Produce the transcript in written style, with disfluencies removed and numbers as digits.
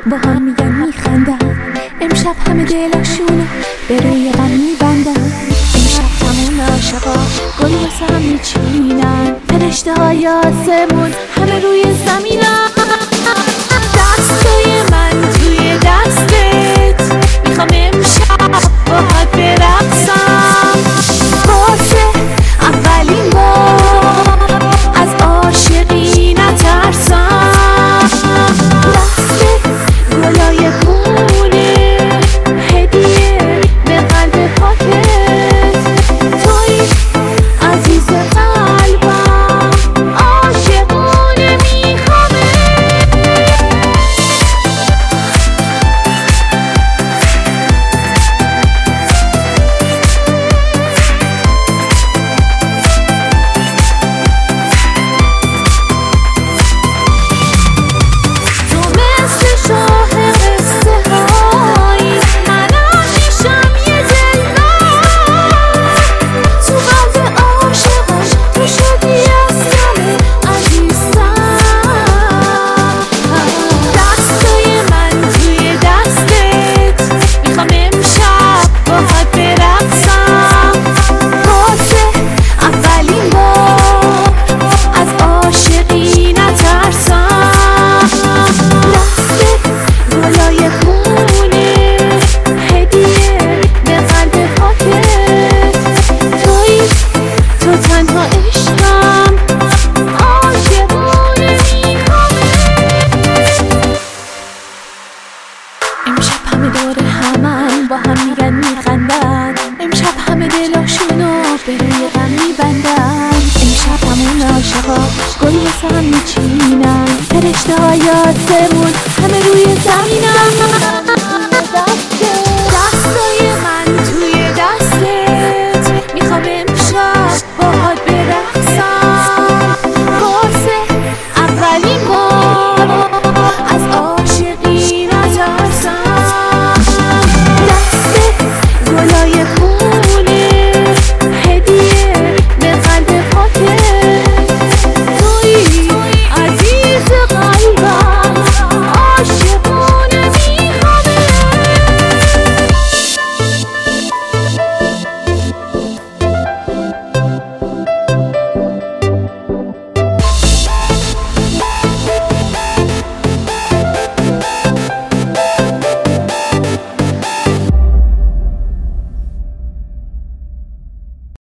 با هم میگن میخندن، امشب همه دلاشونو به روی غم میبندن. امشب تموم عاشقا گل واسه هم میچینن، فرشته های آسمون همه روی زمینن. دستای من توی دستت، میخوام امشب باهات برقصم. واسه اولین بار از عاشقی نترسم. دست گلای خونه هدیه به قلب پاکت، توی عزیز قلبم عاشقونه میخوامه. دور همن با هم میگن میخندن، امشب همه دلاشونو به روی غم میبندن. امشب همون عاشقا گل واسه هم میچینن، فرشته های آسمون همه روی زمینن.